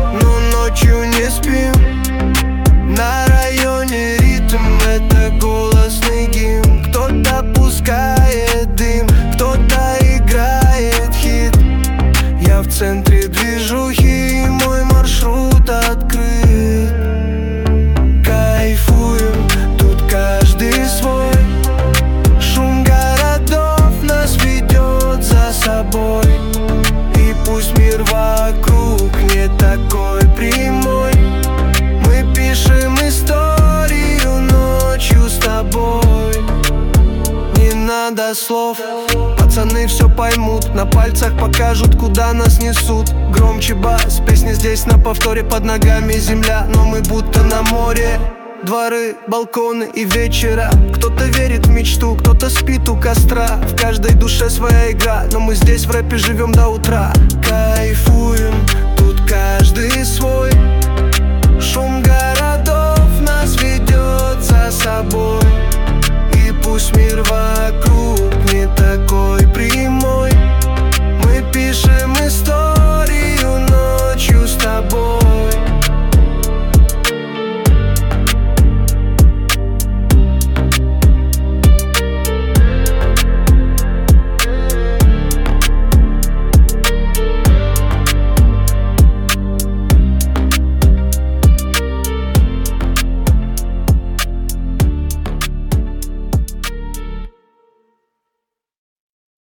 но ночью не спим. На районе ритм — это голосный гимн. Кто-то пускает дым, кто-то играет хит. Я в центре движухи, и мой маршрут открыт. Кайфуем, тут каждый свой. Шум городов нас ведет за собой. И пусть мир вокруг не такой прямой, мы пишем историю ночью с тобой. Не надо слов, пацаны все поймут. На пальцах покажут, куда нас несут. Громче бас, песня здесь на повторе. Под ногами земля, но мы будто на море. Дворы, балконы и вечера. Кто-то верит в мечту, кто-то спит у костра. В каждой душе своя игра, но мы здесь в рэпе живем до утра. Кайфуем,